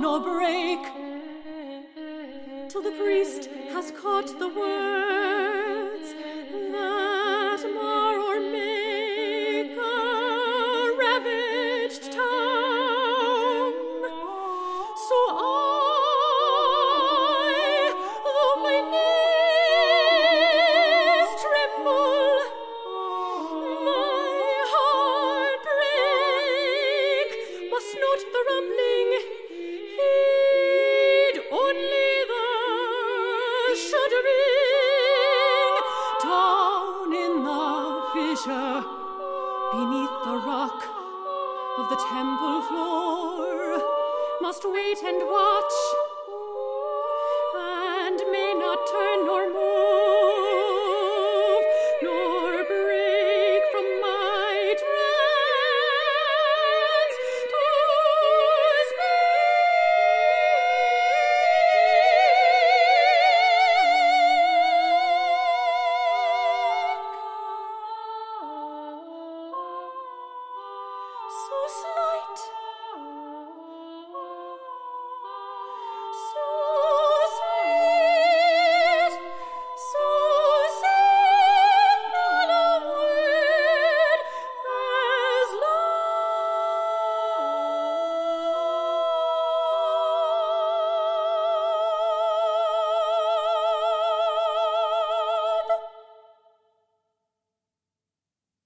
nor break, till the priest has caught the words that mar or make a ravaged town. So I, though my knees tremble, my heart break, must note the rumbling, heed only the shuddering. Down in the fissure, beneath the rock of the temple floor, must wait and watch